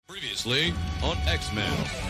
Previously on X-Men.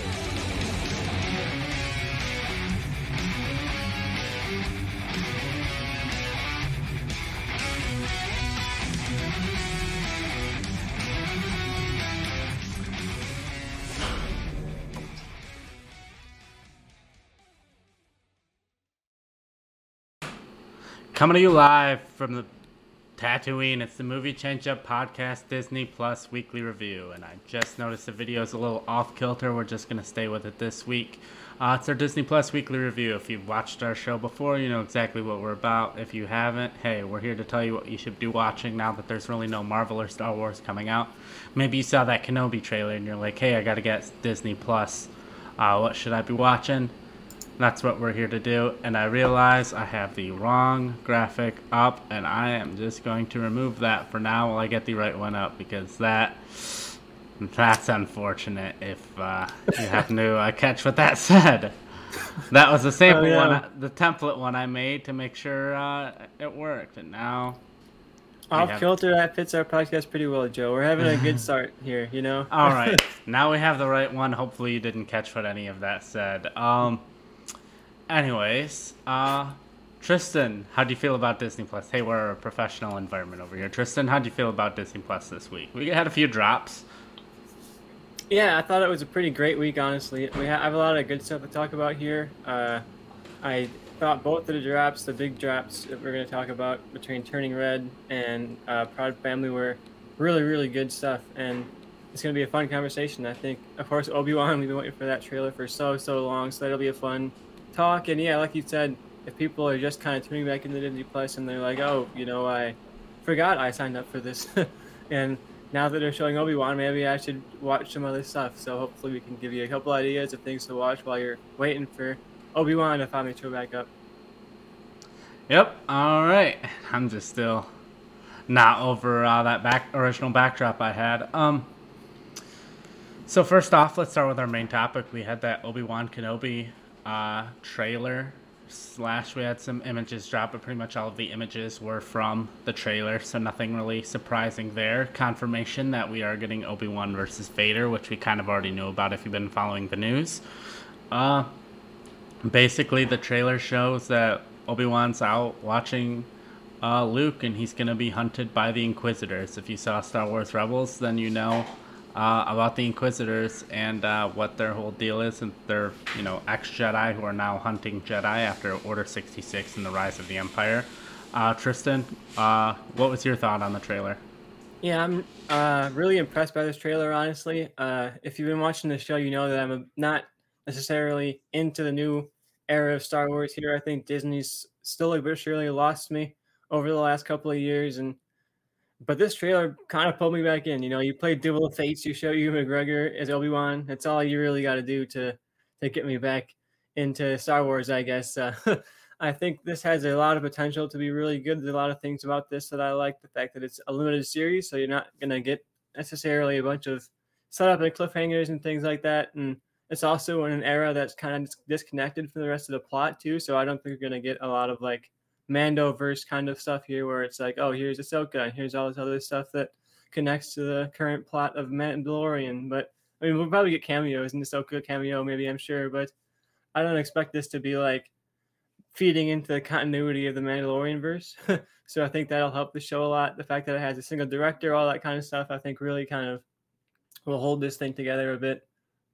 Coming to you live from the Tatooine, it's the Movie Change Up Podcast Disney Plus Weekly Review, and I just noticed the video's a little off kilter. We're just going to stay with it this week. It's our Disney Plus Weekly Review. If you've watched our show before, you know exactly what we're about. If you haven't, hey, we're here to tell you what you should be watching now that there's really no Marvel or Star Wars coming out. Maybe you saw that Kenobi trailer and you're like, hey, I got to get Disney Plus. What should I be watching? That's what we're here to do, and I realize I have the wrong graphic up, and I am just going to remove that for now while I get the right one up, because that's unfortunate if you happen to catch what that said. That was the sample one, the template one I made to make sure it worked, and now... Off kilter, that fits our podcast pretty well, Joe. We're having a good start here, you know? All right, now we have the right one. Hopefully you didn't catch what any of that said. Anyways, Tristan, how do you feel about Disney Plus? Hey, we're a professional environment over here. Tristan, how do you feel about Disney Plus this week? We had a few drops. Yeah, I thought it was a pretty great week, honestly. I have a lot of good stuff to talk about here. I thought both of the drops, the big drops that we're going to talk about between Turning Red and Proud Family were really, really good stuff. And it's going to be a fun conversation, I think. Of course, Obi-Wan, we've been waiting for that trailer for so long, so that'll be a fun talk. And yeah, like you said, if people are just kind of tuning back into Disney Plus and they're like, oh, you know, I forgot I signed up for this, and now that they're showing Obi-Wan, maybe I should watch some other stuff. So hopefully we can give you a couple ideas of things to watch while you're waiting for Obi-Wan to finally show back up. Yep. All right. I'm just still not over that original backdrop I had. So first off, let's start with our main topic. We had that Obi-Wan Kenobi trailer / we had some images drop, but pretty much all of the images were from the trailer, so nothing really surprising there. Confirmation that we are getting Obi-Wan versus Vader, which we kind of already knew about if you've been following the news. Basically the trailer shows that Obi-Wan's out watching Luke, and he's going to be hunted by the Inquisitors. If you saw Star Wars Rebels, then you know about the Inquisitors and what their whole deal is, and they're, you know, ex-Jedi who are now hunting Jedi after Order 66 and the rise of the Empire. Tristan, what was your thought on the trailer? Yeah, I'm really impressed by this trailer, honestly. If you've been watching the show, you know that I'm not necessarily into the new era of Star Wars here. I think Disney's still but surely lost me over the last couple of years, but this trailer kind of pulled me back in. You know, you play Duel of Fates, you show Ewan McGregor as Obi-Wan. That's all you really got to do to get me back into Star Wars, I guess. I think this has a lot of potential to be really good. There's a lot of things about this that I like. The fact that it's a limited series, so you're not going to get necessarily a bunch of setup and cliffhangers and things like that. And it's also in an era that's kind of disconnected from the rest of the plot, too. So I don't think you're going to get a lot of, like, Mandoverse kind of stuff here where it's like, oh, here's Ahsoka and here's all this other stuff that connects to the current plot of Mandalorian. But I mean, we'll probably get cameos in Ahsoka cameo, maybe, I'm sure, but I don't expect this to be like feeding into the continuity of the Mandalorian verse. So I think that'll help the show a lot. The fact that it has a single director, all that kind of stuff, I think really kind of will hold this thing together a bit.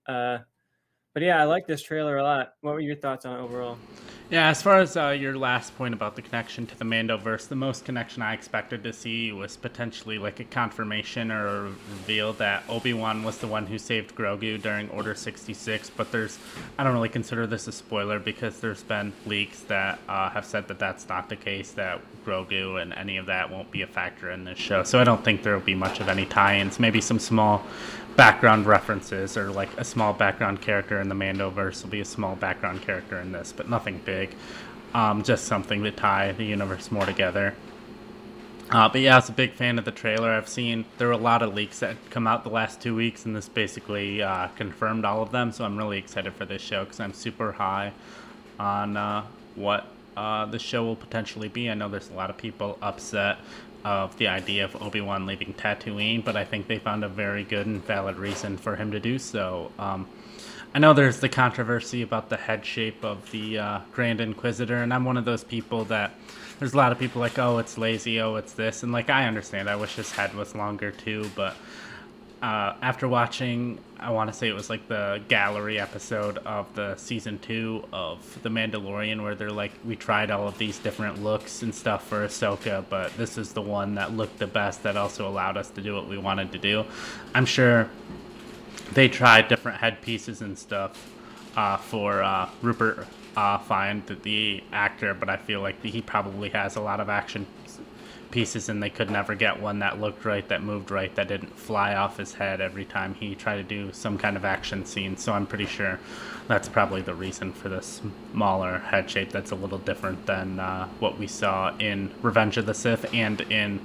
But yeah, I like this trailer a lot. What were your thoughts on it overall? Yeah, as far as your last point about the connection to the Mandoverse, the most connection I expected to see was potentially like a confirmation or a reveal that Obi-Wan was the one who saved Grogu during Order 66, but I don't really consider this a spoiler because there's been leaks that have said that that's not the case, that Grogu and any of that won't be a factor in this show, so I don't think there will be much of any tie-ins, maybe some small background references or like a small background character in the Mandoverse will be a small background character in this, but nothing big. Just something to tie the universe more together. But yeah, I was a big fan of the trailer. I've seen there were a lot of leaks that come out the last 2 weeks, and this basically confirmed all of them. So I'm really excited for this show because I'm super high on what the show will potentially be. I know there's a lot of people upset of the idea of Obi-Wan leaving Tatooine, but I think they found a very good and valid reason for him to do so. I know there's the controversy about the head shape of the Grand Inquisitor, and I'm one of those people that there's a lot of people like, oh, it's lazy, oh, it's this, and like I understand. I wish his head was longer too, but after watching, I want to say it was like the gallery episode of the season 2 of The Mandalorian, where they're like, we tried all of these different looks and stuff for Ahsoka, but this is the one that looked the best that also allowed us to do what we wanted to do. I'm sure they tried different headpieces and stuff for Rupert Fiennes, the actor, but I feel like he probably has a lot of action pieces and they could never get one that looked right, that moved right, that didn't fly off his head every time he tried to do some kind of action scene. So I'm pretty sure that's probably the reason for the smaller head shape that's a little different than what we saw in Revenge of the Sith and in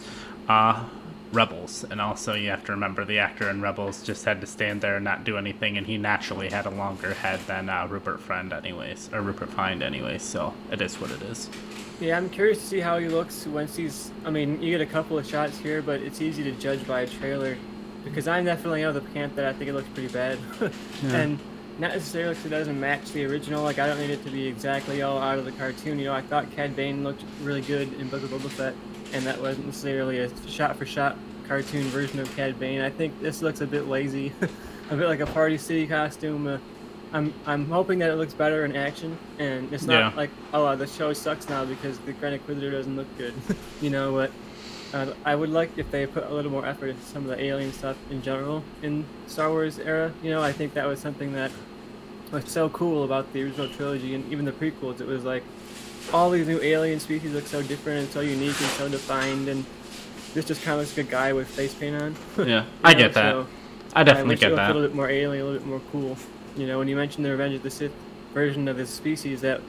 Rebels. And also you have to remember the actor in Rebels just had to stand there and not do anything, and he naturally had a longer head than Rupert Fiennes anyways, so it is what it is. Yeah, I'm curious to see how he looks once he's... I mean, you get a couple of shots here, but it's easy to judge by a trailer, because I'm definitely out of the camp that I think it looks pretty bad. Yeah. And not necessarily because it doesn't match the original. Like, I don't need it to be exactly all out of the cartoon. You know, I thought Cad Bane looked really good in Book of Boba Fett, and that wasn't necessarily a shot-for-shot cartoon version of Cad Bane. I think this looks a bit lazy, a bit like a Party City costume. I'm hoping that it looks better in action, and it's not like, oh, the show sucks now because the Grand Inquisitor doesn't look good. You know what? I would like if they put a little more effort into some of the alien stuff in general in Star Wars era. You know, I think that was something that was so cool about the original trilogy and even the prequels. It was like all these new alien species look so different and so unique and so defined, and this just kind of looks like a guy with face paint on. Yeah, I get that. So I definitely get that. A little bit more alien, a little bit more cool. You know, when you mentioned the Revenge of the Sith version of his species that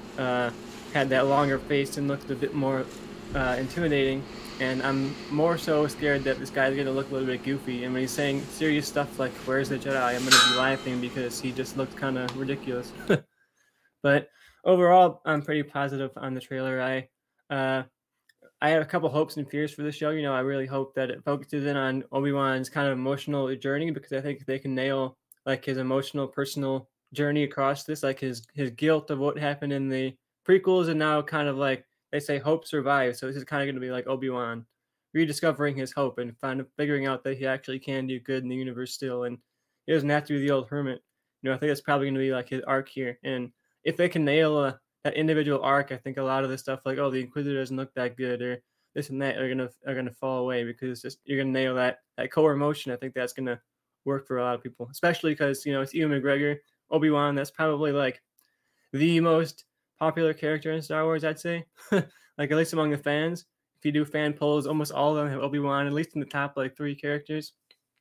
had that longer face and looked a bit more intimidating, and I'm more so scared that this guy's going to look a little bit goofy. And when he's saying serious stuff like, where's the Jedi, I'm going to be laughing because he just looked kind of ridiculous. But overall, I'm pretty positive on the trailer. I have a couple hopes and fears for the show. You know, I really hope that it focuses in on Obi-Wan's kind of emotional journey, because I think they can nail like his emotional, personal journey across this, like his guilt of what happened in the prequels, and now kind of like they say hope survives. So this is kind of going to be like Obi-Wan rediscovering his hope and figuring out that he actually can do good in the universe still, and he doesn't have to be the old hermit. You know, I think that's probably going to be like his arc here. And if they can nail that individual arc, I think a lot of the stuff like, oh, the Inquisitor doesn't look that good or this and that are gonna fall away, because you're gonna nail that core emotion. I think that's gonna work for a lot of people, especially because, you know, it's Ewan McGregor. Obi-Wan, that's probably like the most popular character in Star Wars, I'd say. Like, at least among the fans. If you do fan polls, almost all of them have Obi-Wan, at least in the top like 3 characters.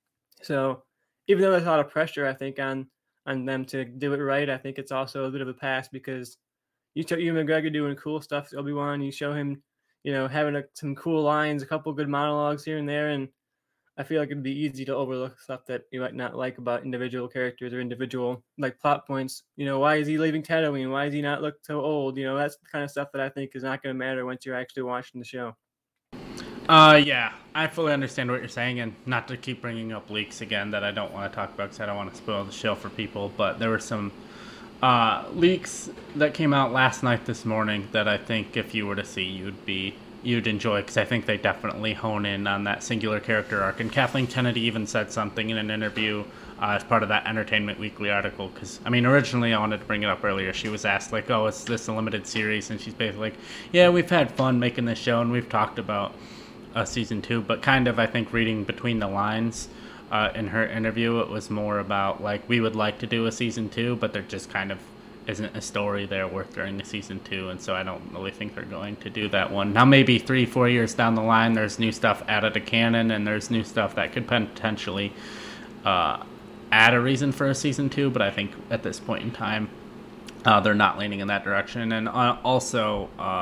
So even though there's a lot of pressure, I think, on them to do it right, I think it's also a bit of a pass, because you show Ewan McGregor doing cool stuff to Obi-Wan, you show him, you know, having some cool lines, a couple good monologues here and there, and I feel like it'd be easy to overlook stuff that you might not like about individual characters or individual like plot points. You know, why is he leaving Tatooine? Why does he not look so old? You know, that's the kind of stuff that I think is not going to matter once you're actually watching the show. Yeah, I fully understand what you're saying, and not to keep bringing up leaks again that I don't want to talk about because I don't want to spoil the show for people, but there were some leaks that came out last night, this morning, that I think if you were to see, you'd enjoy, because I think they definitely hone in on that singular character arc. And Kathleen Kennedy even said something in an interview as part of that Entertainment Weekly article, because, I mean, originally I wanted to bring it up earlier. She was asked, like, oh, is this a limited series? And she's basically like, yeah, we've had fun making this show, and we've talked about season 2, but kind of, I think, reading between the lines in her interview, it was more about, like, we would like to do a season 2, but there just kind of isn't a story there worth during the season 2, and so I don't really think they're going to do that one. Now, maybe 3-4 years down the line, there's new stuff added to canon, and there's new stuff that could potentially add a reason for a season 2, but I think at this point in time, they're not leaning in that direction. And also,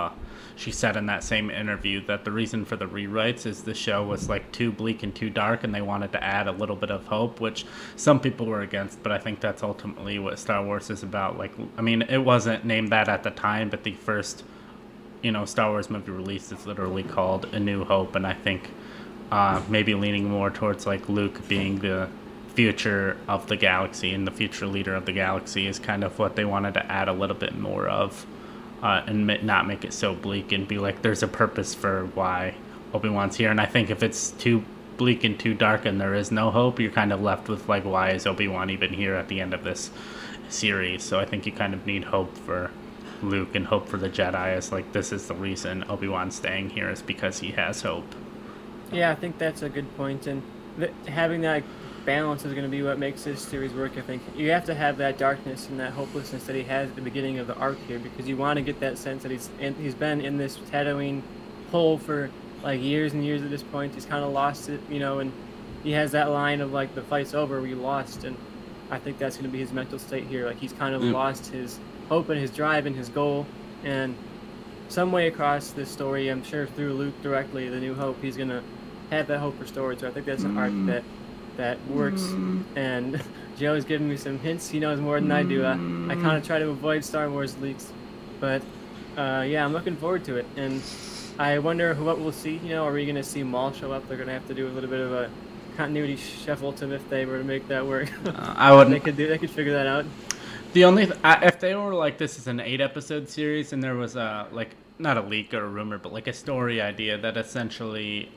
she said in that same interview that the reason for the rewrites is the show was like too bleak and too dark, and they wanted to add a little bit of hope, which some people were against, but I think that's ultimately what Star Wars is about. Like, I mean, it wasn't named that at the time, but the first, Star Wars movie released is literally called A New Hope, and I think maybe leaning more towards like Luke being the future of the galaxy and the future leader of the galaxy is kind of what they wanted to add a little bit more of, and not make it so bleak and be like there's a purpose for why Obi-Wan's here. And I think if it's too bleak and too dark and there is no hope, you're kind of left with like, why is Obi-Wan even here at the end of this series? So I think you kind of need hope for Luke and hope for the Jedi as like, this is the reason Obi-Wan's staying here is because he has hope. Yeah, I think that's a good point, and having that balance is going to be what makes this series work. I think you have to have that darkness and that hopelessness that he has at the beginning of the arc here, because you want to get that sense that he's been in this Tatooine hole for like years and years at this point. He's kind of lost it, and he has that line of like, the fight's over, we lost, and I think that's going to be his mental state here. Like, he's kind of lost his hope and his drive and his goal, and some way across this story, I'm sure through Luke directly, the New Hope, he's going to have that hope restored. So I think that's an arc that works, and Joe's giving me some hints. He knows more than I do. I kind of try to avoid Star Wars leaks, but yeah, I'm looking forward to it, and I wonder what we'll see. Are we going to see Maul show up? They're going to have to do a little bit of a continuity shuffle to if they were to make that work. I wouldn't. They could figure that out. The only if they were like, this is an 8-episode series and there was a like, not a leak or a rumor, but like a story idea that essentially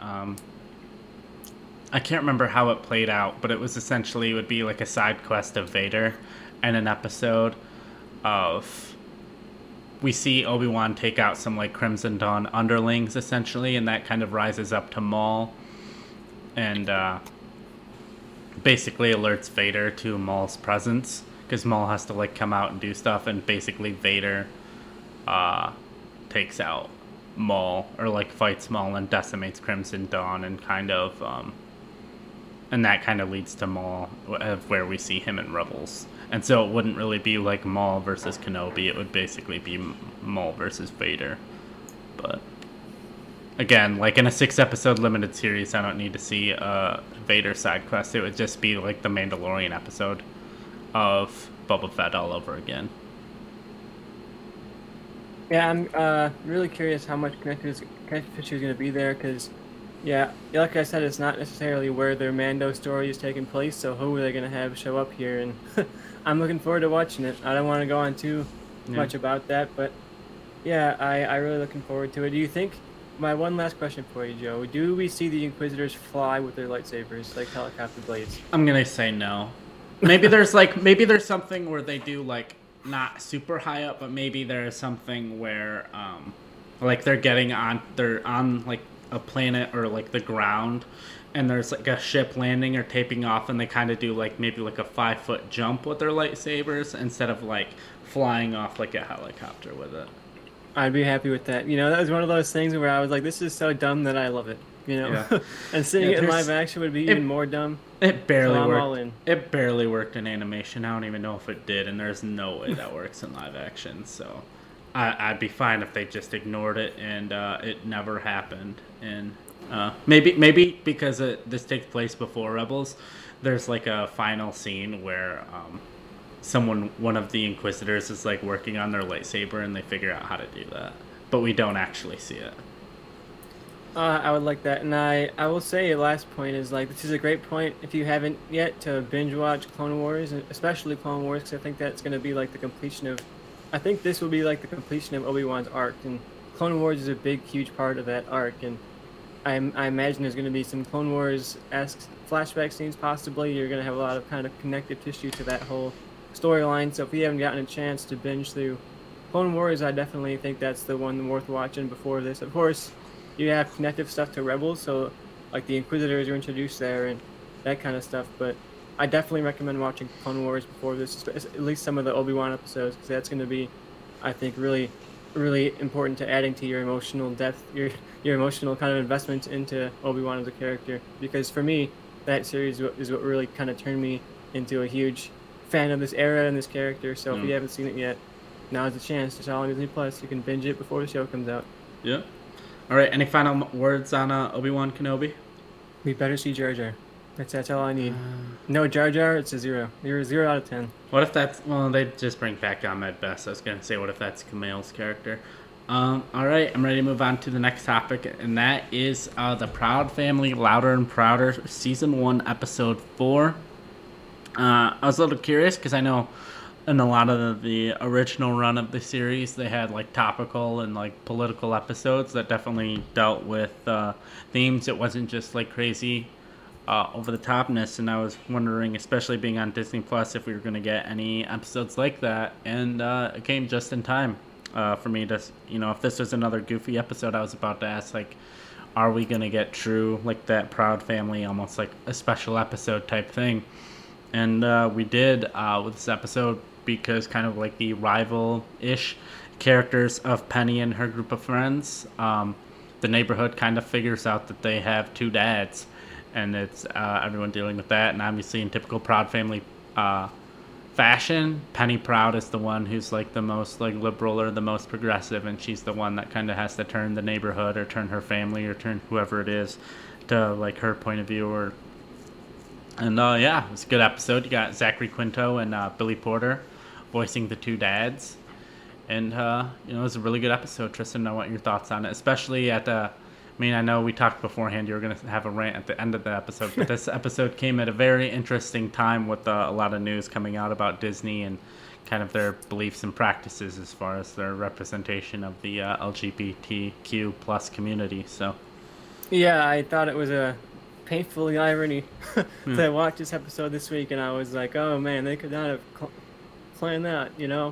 I can't remember how it played out, but it was essentially, it would be like a side quest of Vader and an episode of, we see Obi-Wan take out some like Crimson Dawn underlings essentially, and that kind of rises up to Maul and basically alerts Vader to Maul's presence, because Maul has to like come out and do stuff, and basically Vader takes out Maul, or like fights Maul and decimates Crimson Dawn, and kind of and that kind of leads to Maul, where we see him in Rebels. And so it wouldn't really be like Maul versus Kenobi, it would basically be Maul versus Vader. But again, like in a 6-episode limited series, I don't need to see a Vader side quest. It would just be like the Mandalorian episode of Boba Fett all over again. Yeah, I'm really curious how much connective tissue is going to be there, because, yeah, like I said, it's not necessarily where their Mando story is taking place, so who are they going to have show up here? And I'm looking forward to watching it. I don't want to go on too much about that, but yeah, I really looking forward to it. Do you think, my one last question for you, Joe, do we see the Inquisitors fly with their lightsabers, like helicopter blades? I'm going to say no. Maybe there's something where they do like, not super high up, but maybe there's something where like they're on like a planet or like the ground, and there's like a ship landing or taping off, and they kind of do like maybe like a 5-foot jump with their lightsabers instead of like flying off like a helicopter with it. I'd be happy with that. That was one of those things where I was like, this is so dumb that I love it. Yeah. And seeing it in live action would be even more dumb. It barely so worked. All in. It barely worked in animation. I don't even know if it did, and there's no way that works in live action. So I'd be fine if they just ignored it and it never happened. And maybe because this takes place before Rebels, there's like a final scene where one of the Inquisitors is like working on their lightsaber, and they figure out how to do that, but we don't actually see it. I would like that, and I will say last point is like, this is a great point if you haven't yet to binge watch Clone Wars, especially Clone Wars, because I think that's going to be like the completion of, I think this will be like the completion of Obi-Wan's arc, and Clone Wars is a big, huge part of that arc, and I imagine there's going to be some Clone Wars-esque flashback scenes possibly. You're going to have a lot of kind of connective tissue to that whole storyline, so if you haven't gotten a chance to binge through Clone Wars, I definitely think that's the one worth watching before this. Of course, you have connective stuff to Rebels, so like the Inquisitors are introduced there and that kind of stuff, but I definitely recommend watching Clone Wars before this, at least some of the Obi-Wan episodes, because that's going to be, I think, really, really important to adding to your emotional depth, your emotional kind of investment into Obi-Wan as a character, because for me, that series is what really kind of turned me into a huge fan of this era and this character, so if you haven't seen it yet, now's the chance. It's all on Disney Plus. You can binge it before the show comes out. Yeah. All right. Any final words on Obi-Wan Kenobi? We better see Jar Jar. That's all I need. No Jar Jar, it's a 0. You're a 0 out of 10. What if that's... Well, they just bring back Ahmed Best. I was going to say, what if that's Kumail's character? All right, I'm ready to move on to the next topic, and that is the Proud Family Louder and Prouder Season 1, Episode 4. I was a little curious because I know in a lot of the original run of the series, they had like topical and like political episodes that definitely dealt with themes. It wasn't just like crazy over the topness, and I was wondering, especially being on Disney Plus, if we were going to get any episodes like that, and it came just in time for me to, if this was another goofy episode, I was about to ask, like, are we going to get true, like that Proud Family, almost like a special episode type thing? And we did with this episode, because kind of like the rival-ish characters of Penny and her group of friends, the neighborhood kind of figures out that they have two dads, and it's everyone dealing with that. And obviously in typical Proud Family fashion, Penny Proud is the one who's like the most like liberal or the most progressive, and she's the one that kind of has to turn the neighborhood or turn her family or turn whoever it is to like her point of view. And yeah, it was a good episode. You got Zachary Quinto and Billy Porter voicing the two dads, and it was a really good episode. Tristan, I want your thoughts on it, especially at the... I mean, I know we talked beforehand you were going to have a rant at the end of the episode, but this episode came at a very interesting time with a lot of news coming out about Disney and kind of their beliefs and practices as far as their representation of the LGBTQ plus community. So, yeah, I thought it was a painful irony to watch this episode this week, and I was like, oh man, they could not have planned that,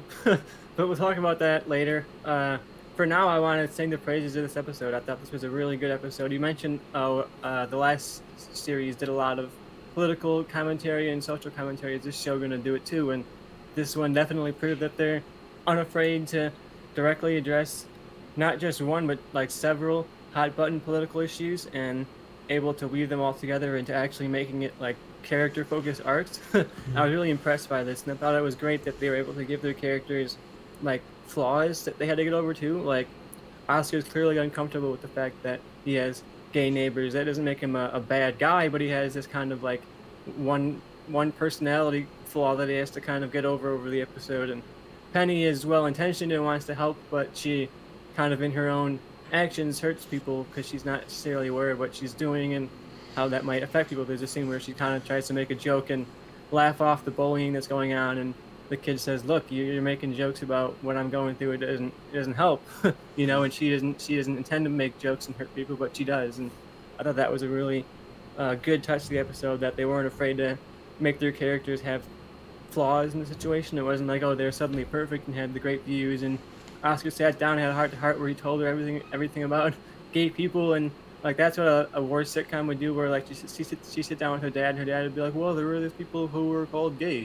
But we'll talk about that later. For now, I want to sing the praises of this episode. I thought this was a really good episode. You mentioned the last series did a lot of political commentary and social commentary. Is this show going to do it too? And this one definitely proved that they're unafraid to directly address not just one, but like several hot-button political issues, and able to weave them all together into actually making it like character-focused arcs. I was really impressed by this, and I thought it was great that they were able to give their characters like flaws that they had to get over too. Like, Oscar's clearly uncomfortable with the fact that he has gay neighbors. That doesn't make him a bad guy, but he has this kind of like one personality flaw that he has to kind of get over the episode. And Penny is well-intentioned and wants to help, but she kind of in her own actions hurts people because she's not necessarily aware of what she's doing and how that might affect people. There's a scene where she kind of tries to make a joke and laugh off the bullying that's going on, and the kid says, "Look, you're making jokes about what I'm going through. It doesn't help," And she doesn't intend to make jokes and hurt people, but she does. And I thought that was a really good touch to the episode, that they weren't afraid to make their characters have flaws in the situation. It wasn't like, oh, they're suddenly perfect and had the great views. And Oscar sat down and had a heart-to-heart where he told her everything about gay people, and like that's what a war sitcom would do, where like she sit down with her dad, and her dad would be like, well, there were these people who were called gay,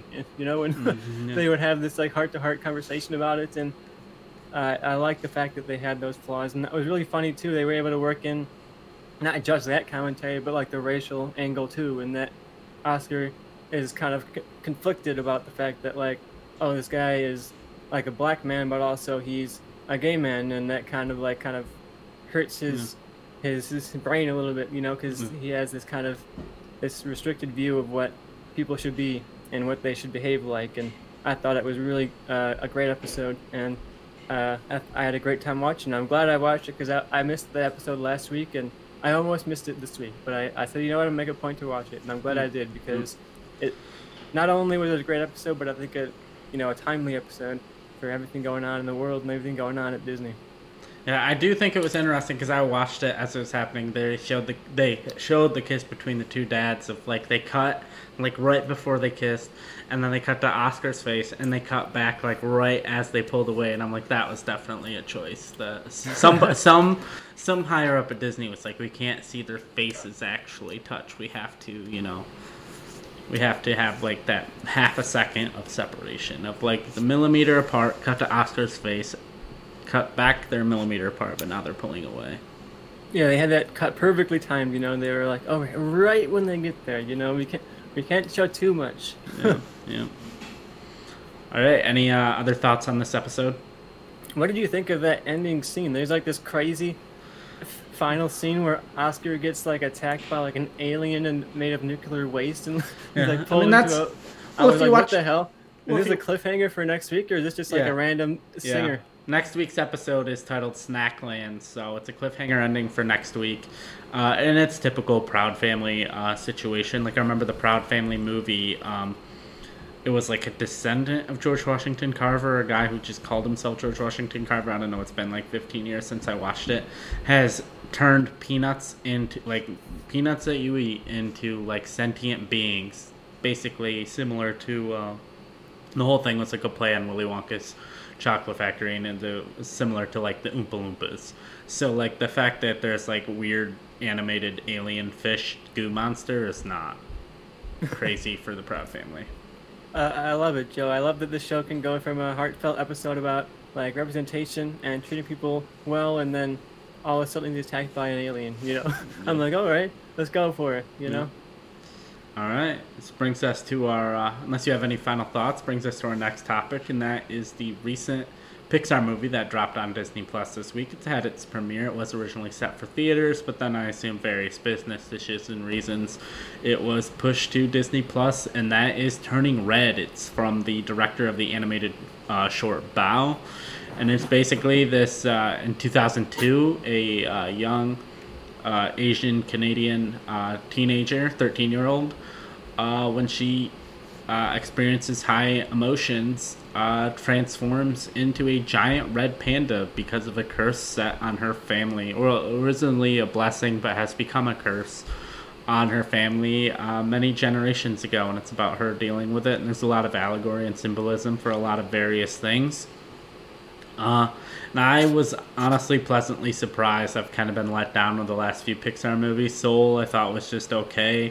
and they would have this like heart-to-heart conversation about it. And I like the fact that they had those flaws, and that was really funny too. They were able to work in not just that commentary, but like the racial angle too, and that Oscar is kind of conflicted about the fact that like, oh, this guy is like a black man, but also he's a gay man, and that kind of hurts his brain a little bit, because he has this restricted view of what people should be and what they should behave like. And I thought it was really a great episode, and I had a great time watching. I'm glad I watched it, because I missed the episode last week, and I almost missed it this week, but I said, you know what, I'll make a point to watch it, and I'm glad I did, because it not only was it a great episode, but I think a timely episode for everything going on in the world and everything going on at Disney. Yeah, I do think it was interesting because I watched it as it was happening. They showed the kiss between the two dads, of like they cut like right before they kissed, and then they cut to Oscar's face, and they cut back like right as they pulled away, and I'm like, that was definitely a choice. Some higher up at Disney was like, we can't see their faces actually touch. We have to we have to have like that half a second of separation of like the millimeter apart, cut to Oscar's face, cut back, they're a millimeter apart, but now they're pulling away. Yeah, they had that cut perfectly timed. They were like, oh, right when they get there. We can't show too much. Yeah. All right. Any other thoughts on this episode? What did you think of that ending scene? There's like this crazy final scene where Oscar gets like attacked by like an alien and made of nuclear waste, and he's like pulled into a. I was like, what the hell? Is this a cliffhanger for next week, or is this just like a random singer? Next week's episode is titled Snackland, so it's a cliffhanger ending for next week. And it's typical Proud Family situation. Like, I remember the Proud Family movie. It was like a descendant of George Washington Carver, a guy who just called himself George Washington Carver. I don't know, it's been like 15 years since I watched it. Has turned peanuts into, like, peanuts that you eat into, like, sentient beings. Basically similar to, the whole thing was like a play on Willy Wonka's Chocolate Factory, and similar to, like, the Oompa Loompas. So, like, the fact that there's, like, weird animated alien fish goo monster is not crazy for the Proud Family. I love it, Joe. I love that this show can go from a heartfelt episode about like representation and treating people well, and then all of a sudden he's attacked by an alien. You know, I'm like, all right, let's go for it. You know. All right. This brings us to our. Unless you have any final thoughts, brings us to our next topic, and that is the recent Pixar movie that dropped on Disney Plus this week. It's had its premiere. It was originally set for theaters, but then I assume various business issues and reasons it was pushed to Disney Plus, and that is Turning Red. It's from the director of the animated short Bao, and it's basically this, in 2002, a young Asian Canadian teenager, 13-year-old, when she experiences high emotions, transforms into a giant red panda because of a curse set on her family, or originally a blessing but has become a curse on her family many generations ago, and it's about her dealing with it, and there's a lot of allegory and symbolism for a lot of various things. And I was honestly pleasantly surprised. I've kind of been let down with the last few Pixar movies. Soul I thought was just okay.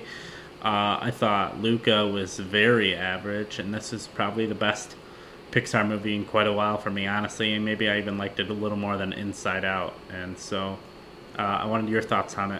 I thought Luca was very average, and this is probably the best Pixar movie in quite a while for me, honestly, and maybe I even liked it a little more than Inside Out, and so I wanted your thoughts on it.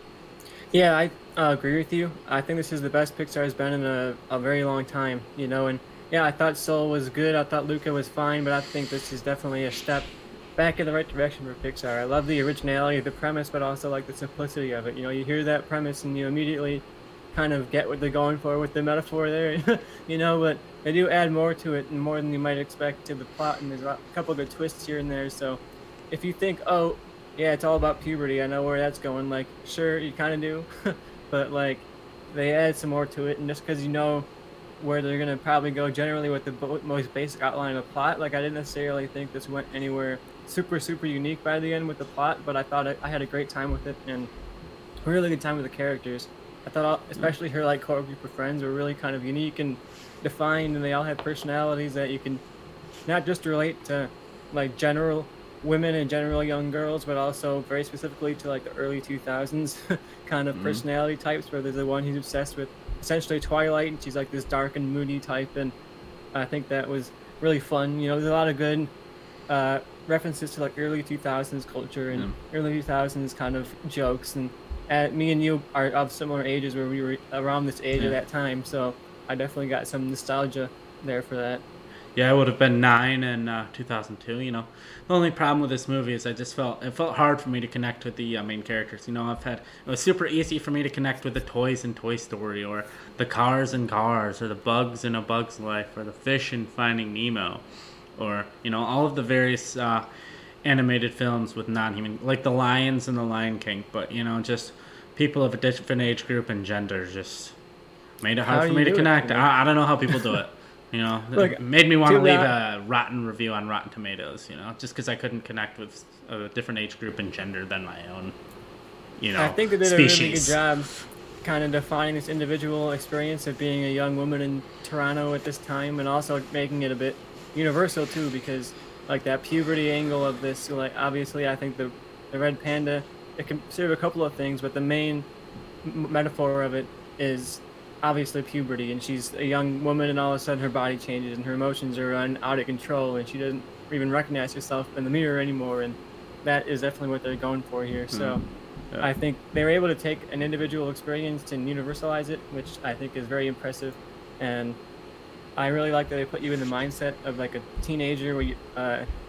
Yeah, I agree with you. I think this is the best Pixar has been in a very long time, you know, and yeah, I thought Soul was good, I thought Luca was fine, but I think this is definitely a step back in the right direction for Pixar. I love the originality of the premise, but also like the simplicity of it. You know, you hear that premise and you immediately kind of get what they're going for with the metaphor there, you know, but they do add more to it and more than you might expect to the plot, and there's a couple of good twists here and there. So if you think, oh, yeah, it's all about puberty, I know where that's going, like, sure, you kind of do, but like they add some more to it, and just because you know where they're going to probably go generally with the most basic outline of the plot, like I didn't necessarily think this went anywhere super unique by the end with the plot, but I thought I had a great time with it and a really good time with the characters. I thought especially her like core group of friends were really kind of unique and defined, and they all had personalities that you can not just relate to like general women and general young girls, but also very specifically to like the early 2000s kind of personality types, where there's the one who's obsessed with essentially Twilight, and she's like this dark and moody type, and I think that was really fun. You know, there's a lot of good references to like early 2000s culture and early 2000s kind of jokes, and me and you are of similar ages, where we were around this age at that time, so I definitely got some nostalgia there for that. Yeah, I would have been 9 in 2002. You know, the only problem with this movie is it felt hard for me to connect with the main characters. You know, it was super easy for me to connect with the toys in Toy Story, or the cars in Cars, or the bugs in A Bug's Life, or the fish in Finding Nemo, or, you know, all of the various animated films with non-human, like the Lions and the Lion King. But, you know, just people of a different age group and gender just made it hard for me to connect. I don't know how people do it. You know, it made me want to leave a rotten review on Rotten Tomatoes, you know, just because I couldn't connect with a different age group and gender than my own, you know, I think they did species. a really good job kind of defining this individual experience of being a young woman in Toronto at this time, and also making it a bit universal, too, because, like, that puberty angle of this, like, obviously, I think the red panda, it can serve a couple of things, but the main metaphor of it is obviously puberty, and she's a young woman, and all of a sudden her body changes and her emotions are out of control, and she doesn't even recognize herself in the mirror anymore, and that is definitely what they're going for here. So I think they were able to take an individual experience and universalize it, which I think is very impressive, and I really like that they put you in the mindset of like a teenager where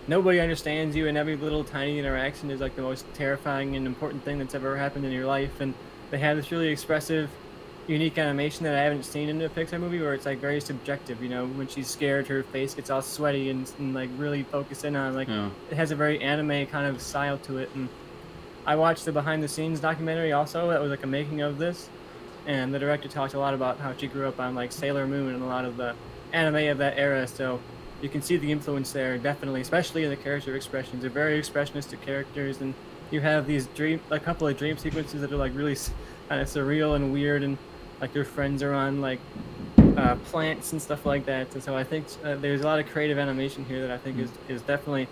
nobody understands you, and every little tiny interaction is like the most terrifying and important thing that's ever happened in your life. And they have this really expressive, unique animation that I haven't seen in a Pixar movie, where it's like very subjective. You know, when she's scared, her face gets all sweaty and like really focused in on like Yeah. it has a very anime kind of style to it. And I watched the behind the scenes documentary also that was like a making of this, and the director talked a lot about how she grew up on like Sailor Moon and a lot of the anime of that era. So you can see the influence there definitely, especially in the character expressions. They're very expressionistic characters, and you have these a couple of dream sequences that are like really kind of surreal and weird, and like your friends are on like plants and stuff like that. And so I think there's a lot of creative animation here that I think is definitely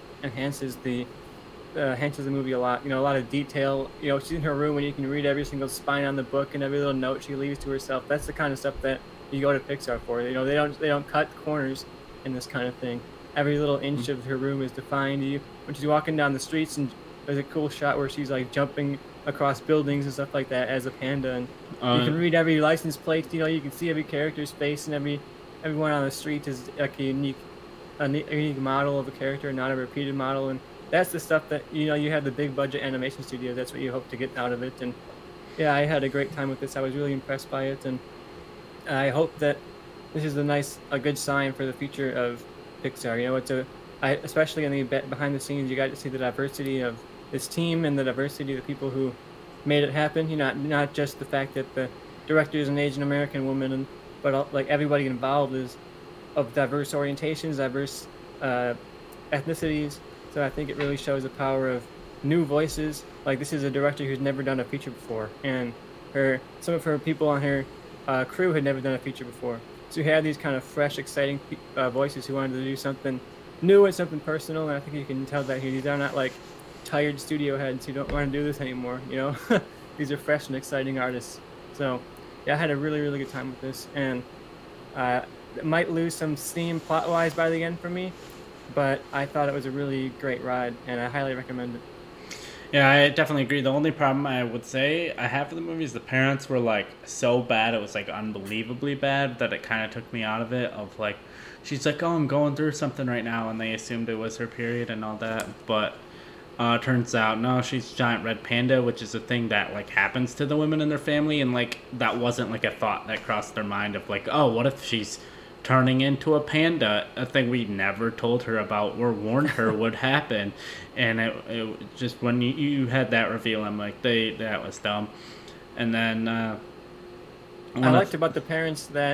enhances the movie a lot. You know, a lot of detail. You know, she's in her room and you can read every single spine on the book and every little note she leaves to herself. That's the kind of stuff that you go to Pixar for. You know, they don't cut corners in this kind of thing. Every little inch of her room is defined. You when she's walking down the streets, and there's a cool shot where she's like jumping across buildings and stuff like that as a panda, and you can read every license plate. You know, you can see every character's face, and everyone on the street is like a unique model of a character, not a repeated model. And that's the stuff that, you know, you have the big budget animation studios. That's what you hope to get out of it. And yeah, I had a great time with this. I was really impressed by it, and I hope that this is a good sign for the future of Pixar. You know, especially in the behind the scenes, you got to see the diversity of this team and the diversity of the people who made it happen. You know, not just the fact that the director is an Asian American woman, but like everybody involved is of diverse orientations, diverse ethnicities. So I think it really shows the power of new voices. Like, this is a director who's never done a feature before, and some of her people on her crew had never done a feature before. So you had these kind of fresh, exciting voices who wanted to do something new and something personal. And I think you can tell that here. These are not like tired studio heads who don't want to do this anymore. You know, these are fresh and exciting artists. So yeah, I had a really, really good time with this, and it might lose some steam plot-wise by the end for me, but I thought it was a really great ride, and I highly recommend it. Yeah, I definitely agree. The only problem I would say I have for the movie is the parents were like so bad, it was like unbelievably bad, that it kind of took me out of it. Of like, she's like, oh, I'm going through something right now, and they assumed it was her period and all that, but turns out no, she's giant red panda, which is a thing that like happens to the women in their family, and like that wasn't like a thought that crossed their mind of like, oh, what if she's turning into a panda, a thing we never told her about or warned her would happen. And it just, when you had that reveal, I'm like, that was dumb. And then I liked about the parents that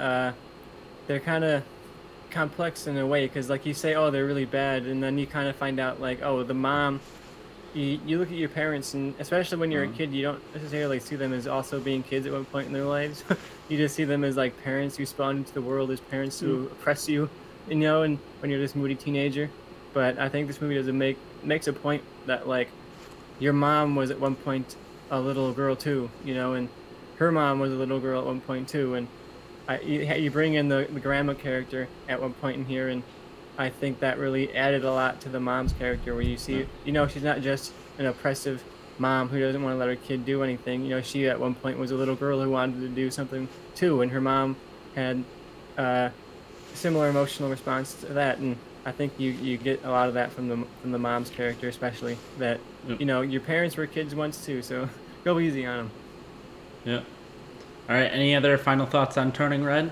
they're kind of complex in a way, because like you say, oh, they're really bad, and then you kind of find out like, oh, the mom, you look at your parents, and especially when you're a kid, you don't necessarily see them as also being kids at one point in their lives. You just see them as like parents who spawn into the world, as parents who oppress you, you know, and when you're this moody teenager. But I think this movie makes a point that like your mom was at one point a little girl too, you know, and her mom was a little girl at one point too, and you bring in the grandma character at one point in here, and I think that really added a lot to the mom's character, where you see, you know, she's not just an oppressive mom who doesn't want to let her kid do anything. You know, she at one point was a little girl who wanted to do something too, and her mom had a similar emotional response to that. And I think you get a lot of that from the mom's character, especially that, you know, your parents were kids once too, so go easy on them. Yeah. All right. Any other final thoughts on Turning Red?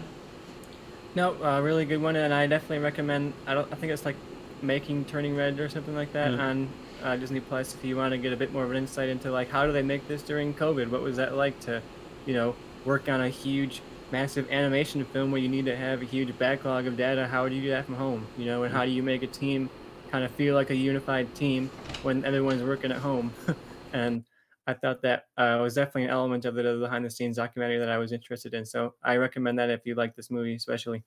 No, really good one, and I definitely recommend. I think it's like Making Turning Red or something like that on Disney Plus. If you want to get a bit more of an insight into like how do they make this during COVID, what was that like to, you know, work on a huge, massive animation film where you need to have a huge backlog of data. How do you do that from home? You know, and how do you make a team kind of feel like a unified team when everyone's working at home? And I thought that was definitely an element of the behind the scenes documentary that I was interested in. So I recommend that if you like this movie, especially.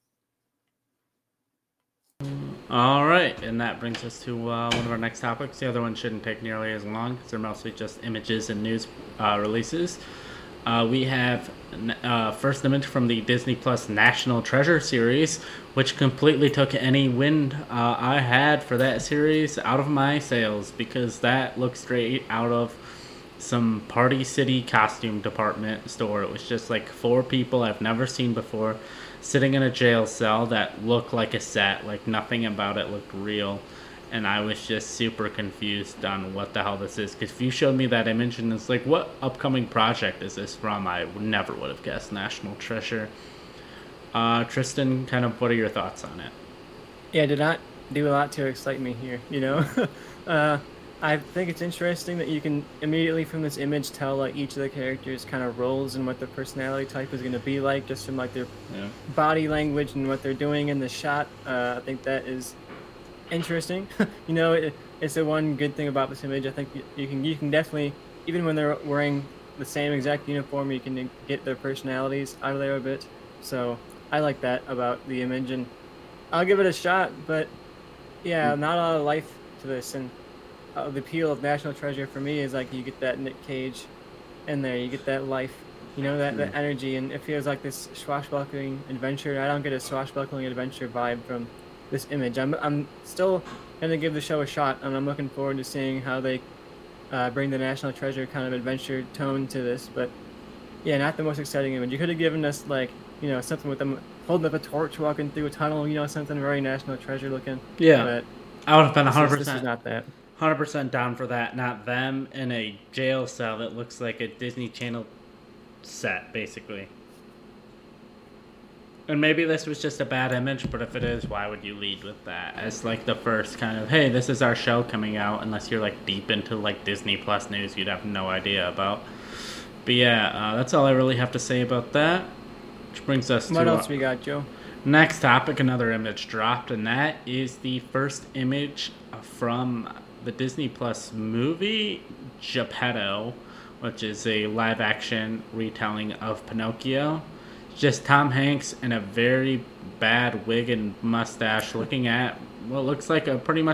All right, and that brings us to one of our next topics. The other one shouldn't take nearly as long because they're mostly just images and news releases. We have first image from the Disney Plus National Treasure series, which completely took any wind I had for that series out of my sails, because that looks straight out of some Party City costume department store. It was just like 4 people I've never seen before sitting in a jail cell that looked like a set, like nothing about it looked real. and I was just super confused on what the hell this is. Because if you showed me that image and it's like, what upcoming project is this from? I never would have guessed National Treasure. Tristan, kind of, what are your thoughts on it? Yeah, did not do a lot to excite me here. I think it's interesting that you can immediately from this image tell like each of the characters' kind of roles and what their personality type is going to be like, just from like their body language and what they're doing in the shot. I think that is interesting. It's the one good thing about this image. I think you can definitely, even when they're wearing the same exact uniform, you can get their personalities out of there a bit. So I like that about the image, and I'll give it a shot. But yeah, not a lot of life to this, and the appeal of National Treasure for me is like you get that Nick Cage in there, you get that life, that energy, and it feels like this swashbuckling adventure. I don't get a swashbuckling adventure vibe from this image. I'm still gonna give the show a shot, and I'm looking forward to seeing how they bring the National Treasure kind of adventure tone to this. But yeah, not the most exciting image. You could have given us like something with them holding up a torch, walking through a tunnel, something very National Treasure looking. Yeah, but I would have been 100%. This is not that. 100% down for that. Not them in a jail cell that looks like a Disney Channel set, basically. And maybe this was just a bad image, but if it is, why would you lead with that as like the first kind of, hey, this is our show coming out, unless you're like deep into like Disney Plus news you'd have no idea about. But yeah, that's all I really have to say about that. Which brings us to... What else we got, Joe? Next topic, another image dropped, and that is the first image from the Disney Plus movie Geppetto, which is a live-action retelling of Pinocchio. Just Tom Hanks in a very bad wig and mustache, looking at what looks like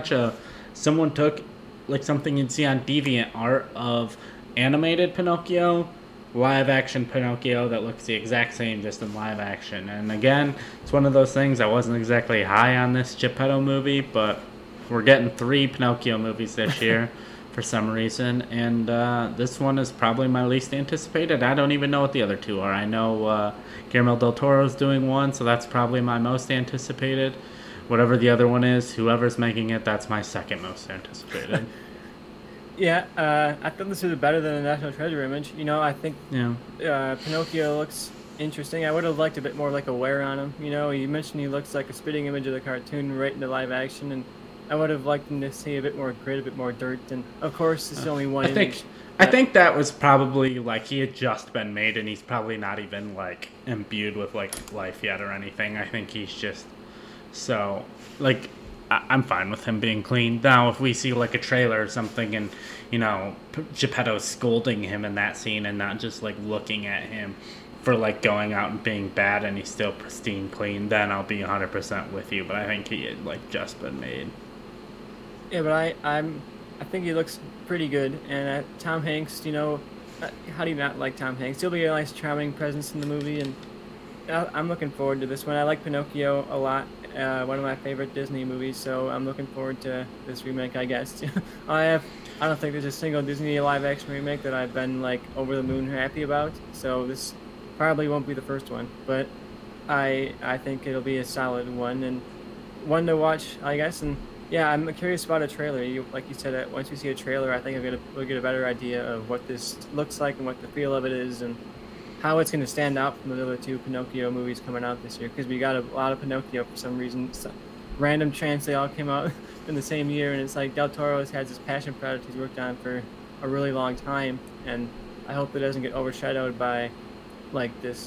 someone took like something you'd see on DeviantArt of animated Pinocchio, live-action Pinocchio that looks the exact same, just in live action. And again, it's one of those things. I wasn't exactly high on this Geppetto movie, but we're getting 3 Pinocchio movies this year for some reason, and this one is probably my least anticipated. I don't even know what the other 2 are. I know Guillermo del Toro's doing one, so that's probably my most anticipated. Whatever the other one is, whoever's making it, that's my second most anticipated. Yeah, I thought this was better than the National Treasure image. I think Pinocchio looks interesting. I would have liked a bit more like a wear on him. You mentioned he looks like a spitting image of the cartoon right into live action, and I would have liked him to see a bit more grit, a bit more dirt. And of course, it's only one image. I think that was probably like he had just been made, and he's probably not even like imbued with like life yet or anything. I think he's just so like I'm fine with him being clean. Now, if we see like a trailer or something, and Geppetto's scolding him in that scene, and not just like looking at him for like going out and being bad, and he's still pristine clean, then I'll be 100% with you. But I think he had like just been made. Yeah, but I think he looks pretty good, and Tom Hanks, how do you not like Tom Hanks? He'll be a nice, charming presence in the movie, and I'm looking forward to this one. I like Pinocchio a lot, one of my favorite Disney movies, so I'm looking forward to this remake, I guess. I don't think there's a single Disney live-action remake that I've been like over the moon happy about, so this probably won't be the first one, but I think it'll be a solid one, and one to watch, I guess. And yeah, I'm curious about a trailer. Like you said, once we see a trailer, I think we'll get a better idea of what this looks like and what the feel of it is, and how it's going to stand out from the other 2 Pinocchio movies coming out this year. Because we got a lot of Pinocchio for some reason. Random chance they all came out in the same year, and it's like Del Toro has this passion project he's worked on for a really long time, and I hope it doesn't get overshadowed by like this.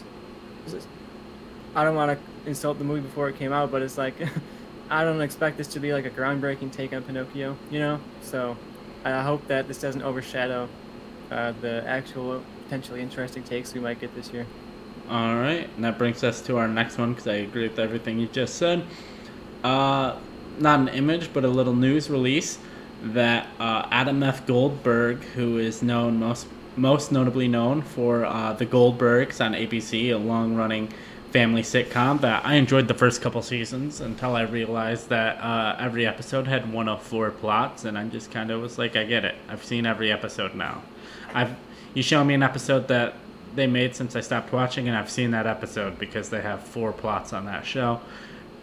I don't want to insult the movie before it came out, but it's like I don't expect this to be like a groundbreaking take on Pinocchio, So I hope that this doesn't overshadow the actual potentially interesting takes we might get this year. All right, and that brings us to our next one, because I agree with everything you just said. Not an image, but a little news release that Adam F. Goldberg, who is most notably known for The Goldbergs on ABC, a long-running family sitcom that I enjoyed the first couple seasons until I realized that every episode had one of 4 plots, and I just kind of was like, I get it. I've seen every episode now. You show me an episode that they made since I stopped watching, and I've seen that episode because they have 4 plots on that show.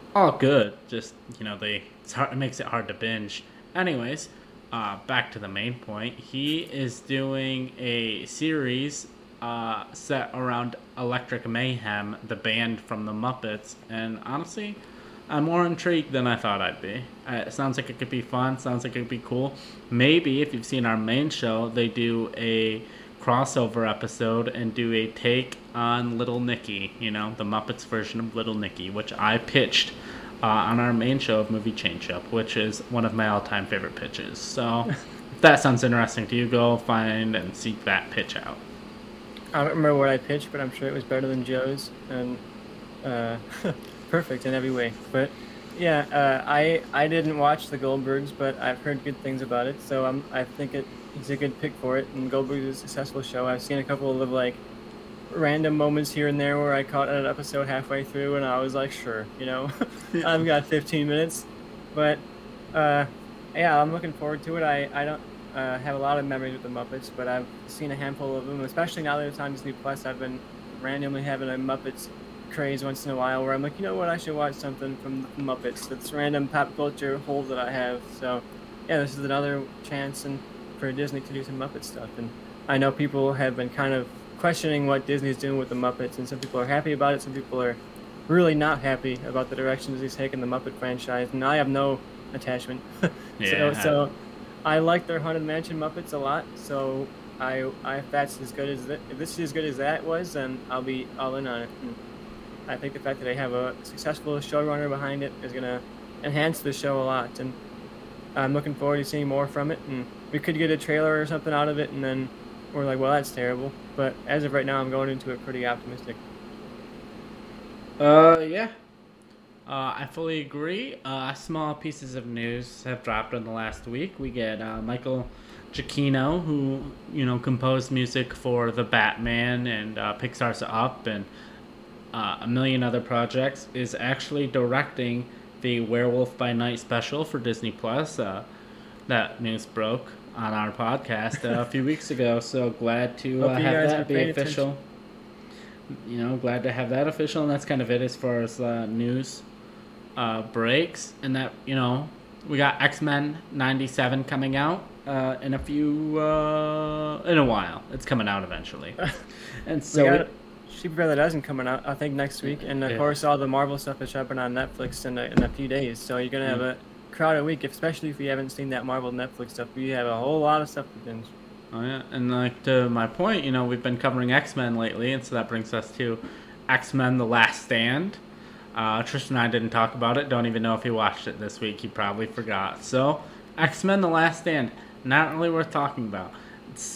All good. Just it makes it hard to binge. Anyways, back to the main point. He is doing a series set around Electric Mayhem, the band from the Muppets, and honestly, I'm more intrigued than I thought I'd be. It sounds like it could be fun. Sounds like it could be cool. Maybe if you've seen our main show, they do a crossover episode and do a take on Little Nicky, the Muppets version of Little Nicky, which I pitched on our main show of Movie Change Up, which is one of my all-time favorite pitches. So if that sounds interesting to you, go find and seek that pitch out. I don't remember what I pitched, but I'm sure it was better than Joe's and perfect in every way. But yeah, I didn't watch the Goldbergs, but I've heard good things about it, so I think it's a good pick for it. And Goldbergs is a successful show. I've seen a couple of like random moments here and there where I caught an episode halfway through, and I was like, sure, I've got 15 minutes. But yeah, I'm looking forward to it. I don't have a lot of memories with the Muppets, but I've seen a handful of them, especially now that it's on Disney Plus. I've been randomly having a Muppets craze once in a while where I'm like, you know what, I should watch something from the Muppets. That's random pop culture hole that I have. So yeah, this is another chance for Disney to do some Muppet stuff. And I know people have been kind of questioning what Disney's doing with the Muppets, and some people are happy about it, some people are really not happy about the direction Disney's taken the Muppet franchise, and I have no attachment. So I like their Haunted Mansion Muppets a lot, so if that's as good as if this is as good as that was, then I'll be all in on it. And I think the fact that they have a successful showrunner behind it is going to enhance the show a lot, and I'm looking forward to seeing more from it. And we could get a trailer or something out of it, and then we're like, well, that's terrible. But as of right now, I'm going into it pretty optimistic. Yeah. I fully agree. Small pieces of news have dropped in the last week. We get Michael Giacchino, who, composed music for The Batman and Pixar's Up and a million other projects, is actually directing the Werewolf by Night special for Disney Plus. That news broke on our podcast a few weeks ago, so glad to have that be official. Glad to have that official, and that's kind of it as far as news breaks. And that, we got X-Men 97 coming out in a while. It's coming out eventually. And so Super Brother Dozen coming out, I think, next week. And of course, all the Marvel stuff is dropping on Netflix in a few days. So you're going to have a crowded week, especially if you haven't seen that Marvel Netflix stuff. You have a whole lot of stuff to binge. Oh, yeah. And to my point, we've been covering X-Men lately. And so that brings us to X-Men The Last Stand. Tristan and I didn't talk about it. Don't even know if he watched it this week. He probably forgot. So, X-Men The Last Stand. Not really worth talking about. It's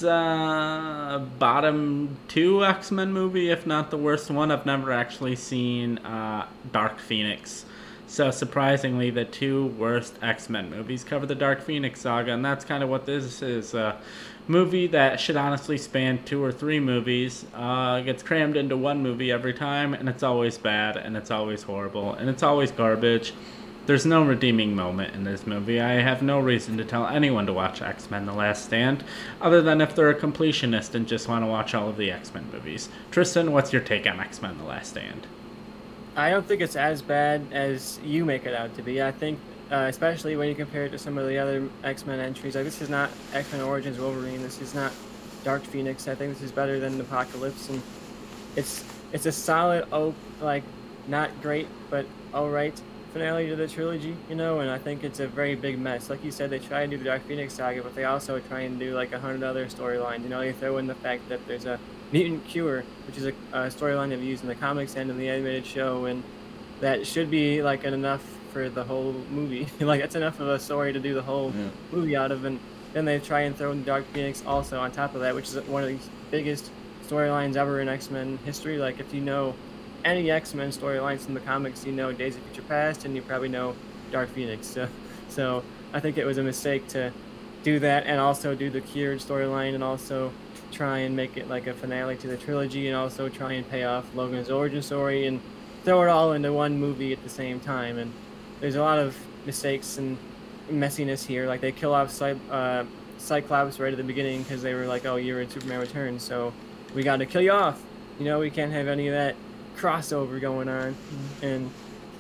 bottom 2 X-Men movie, if not the worst one. I've never actually seen Dark Phoenix. So surprisingly, the 2 worst X-Men movies cover the Dark Phoenix saga, and that's kind of what this is. A movie that should honestly span 2 or 3 movies, gets crammed into one movie every time, and it's always bad, and it's always horrible, and it's always garbage. There's no redeeming moment in this movie. I have no reason to tell anyone to watch X-Men The Last Stand, other than if they're a completionist and just want to watch all of the X-Men movies. Tristan, what's your take on X-Men The Last Stand? I don't think it's as bad as you make it out to be. I think, especially when you compare it to some of the other X-Men entries, like this is not X-Men Origins Wolverine, this is not Dark Phoenix. I think this is better than Apocalypse, and it's a solid, not great, but alright finale to the trilogy, and I think it's a very big mess. Like you said, they try and do the Dark Phoenix saga, but they also try and do 100 other storylines. They throw in the fact that there's a mutant cure, which is a storyline they've used in the comics and in the animated show, and that should be enough for the whole movie. That's enough of a story to do the whole movie out of, and then they try and throw in Dark Phoenix also on top of that, which is one of the biggest storylines ever in X-Men history. If you know any X-Men storylines from the comics, Days of Future Past, and you probably know Dark Phoenix. So I think it was a mistake to do that and also do the cured storyline and also try and make it a finale to the trilogy and also try and pay off Logan's origin story and throw it all into one movie at the same time. And there's a lot of mistakes and messiness here. They kill off Cyclops right at the beginning because they were oh, you're in Superman Returns, so we got to kill you off. We can't have any of that crossover going on. And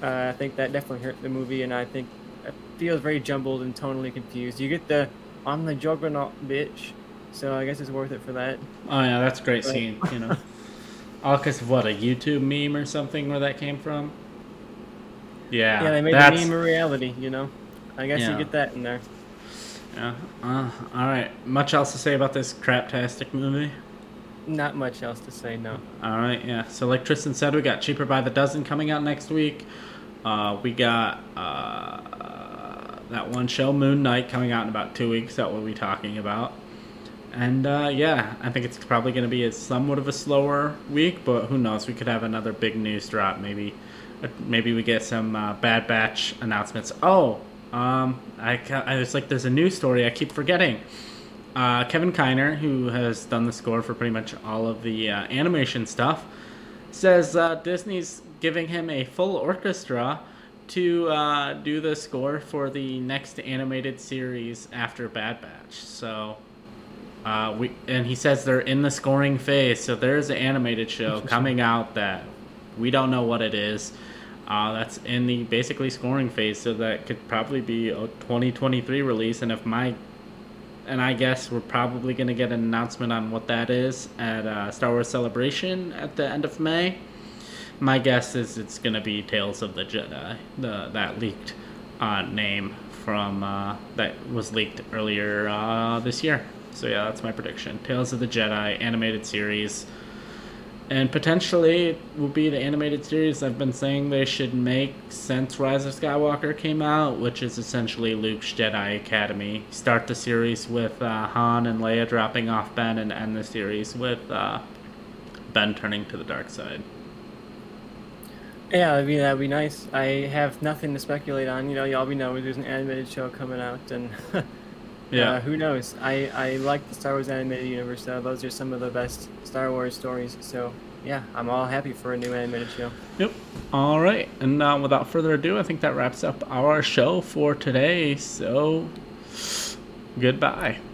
I think that definitely hurt the movie, and I think it feels very jumbled and tonally confused. You get the "I'm the Juggernaut, bitch," so I guess it's worth it for that. Oh yeah, that's a great But scene. All because of what, a YouTube meme or something where that came from. yeah, Yeah, they made the that's meme a reality. I guess Yeah. you get that in there. yeah. All right. Much else to say about this craptastic movie? Not much else to say. No. All right, yeah. So like Tristan said, we got Cheaper by the Dozen coming out next week. We got that one show, Moon Knight, coming out in about 2 weeks that we'll be talking about. And yeah, I think it's probably going to be somewhat of a slower week, but who knows? We could have another big news drop. Maybe we get some Bad Batch announcements. Oh, there's a news story I keep forgetting. Kevin Kiner, who has done the score for pretty much all of the animation stuff, says Disney's giving him a full orchestra to do the score for the next animated series after Bad Batch. So, and he says they're in the scoring phase. So there's an animated show coming out that we don't know what it is. That's in the basically scoring phase. So that could probably be a 2023 release. And I guess we're probably going to get an announcement on what that is at Star Wars Celebration at the end of May. My guess is it's going to be Tales of the Jedi, that leaked name from that was leaked earlier this year. So yeah, that's my prediction. Tales of the Jedi animated series. And potentially it will be the animated series I've been saying they should make since Rise of Skywalker came out, which is essentially Luke's Jedi Academy. Start the series with Han and Leia dropping off Ben, and end the series with Ben turning to the dark side. Yeah, that'd be nice. I have nothing to speculate on. Y'all know there's an animated show coming out, and Yeah. who knows? I like the Star Wars animated universe, though. Those are some of the best Star Wars stories. So yeah, I'm all happy for a new animated show. Yep. All right. And without further ado, I think that wraps up our show for today. So goodbye.